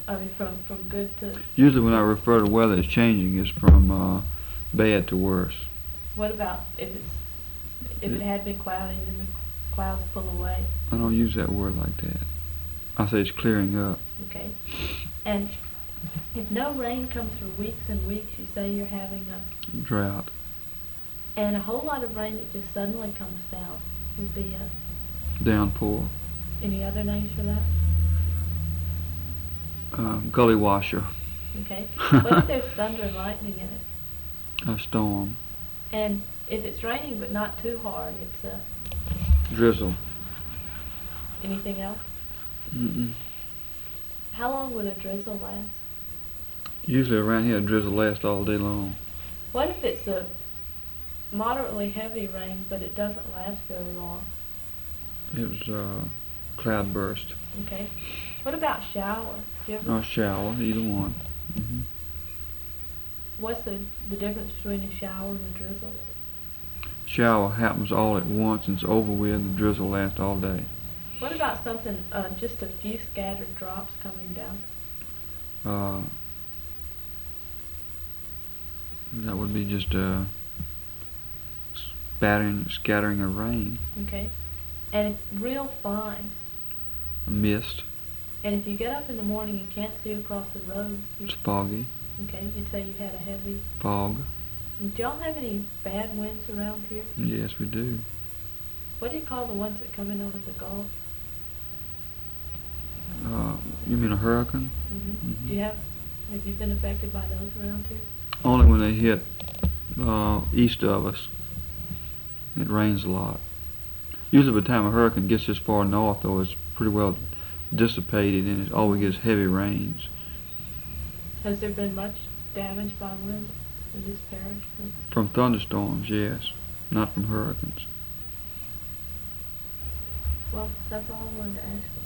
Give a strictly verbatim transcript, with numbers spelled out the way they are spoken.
I mean, from, from good to... Usually when I refer to weather as changing, it's from uh, bad to worse. What about if it's, if it had been cloudy and then the clouds pull away? I don't use that word like that. I say it's clearing up. Okay. And if no rain comes for weeks and weeks, you say you're having a... Drought. And a whole lot of rain that just suddenly comes down would be a... Downpour. Any other names for that? Uh, gully washer. Okay. What if there's thunder and lightning in it? A storm. And if it's raining but not too hard, it's a... Drizzle. Anything else? Mm-mm. How long would a drizzle last? Usually around here, a drizzle lasts all day long. What if it's a moderately heavy rain, but it doesn't last very long? It was uh, cloudburst. Okay. What about shower? Do you ever... Or shower, either one. Mm-hmm. What's the, the difference between a shower and a drizzle? Shower happens all at once and it's over with, and the drizzle lasts all day. What about something, uh, just a few scattered drops coming down? Uh, that would be just a spattering, scattering of rain. Okay. And it's real fine. A mist. And if you get up in the morning and can't see across the road, you, It's foggy. okay, you'd say you had a heavy... Fog. And do y'all have any bad winds around here? Yes, we do. What do you call the ones that come in out of the Gulf? Uh, you mean a hurricane? Mm-hmm. Mm-hmm. Do you have, have you been affected by those around here? Only when they hit uh, east of us. It rains a lot. Usually by the time a hurricane gets this far north, though, it's pretty well dissipated and it, all we get is heavy rains. Has there been much damage by wind in this parish? From thunderstorms, yes. Not from hurricanes. Well, that's all I wanted to ask you.